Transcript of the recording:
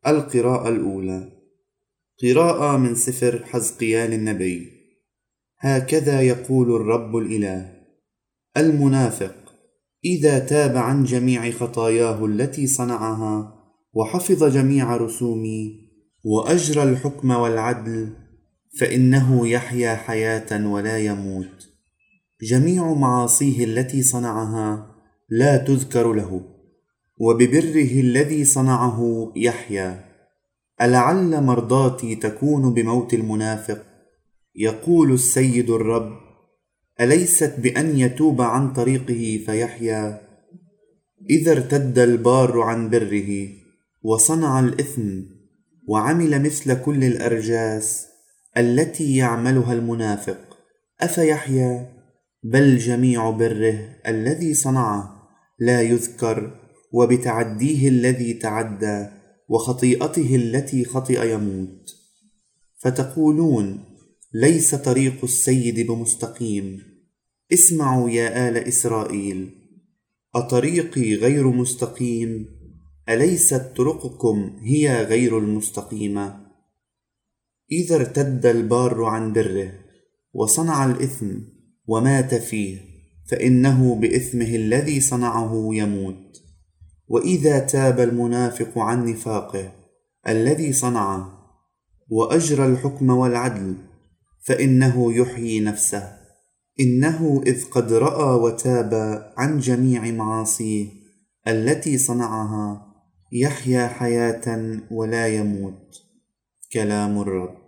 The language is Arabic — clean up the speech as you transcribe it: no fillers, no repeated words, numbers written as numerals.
القراءة الأولى. قراءة من سفر حزقيال النبي. هكذا يقول الرب الإله: المنافق إذا تاب عن جميع خطاياه التي صنعها وحفظ جميع رسومي وأجرى الحكم والعدل، فإنه يحيا حياة ولا يموت. جميع معاصيه التي صنعها لا تذكر له، وببره الذي صنعه يحيا. ألعل مرضاتي تكون بموت المنافق؟ يقول السيد الرب: أليست بأن يتوب عن طريقه فيحيا؟ إذا ارتد البار عن بره وصنع الإثم وعمل مثل كل الأرجاس التي يعملها المنافق، أفيحيا؟ بل جميع بره الذي صنعه لا يذكر، وبتعديه الذي تعدى وخطيئته التي خطئ يموت. فتقولون: ليس طريق السيد بمستقيم. اسمعوا يا آل إسرائيل: أطريقي غير مستقيم؟ أليست طرقكم هي غير المستقيمة؟ إذا ارتد البار عن بره وصنع الإثم ومات فيه، فإنه بإثمه الذي صنعه يموت. وإذا تاب المنافق عن نفاقه الذي صنعه وأجرى الحكم والعدل، فإنه يحيي نفسه. إنه إذ قد رأى وتاب عن جميع معاصيه التي صنعها يحيا حياة ولا يموت. كلام الرب.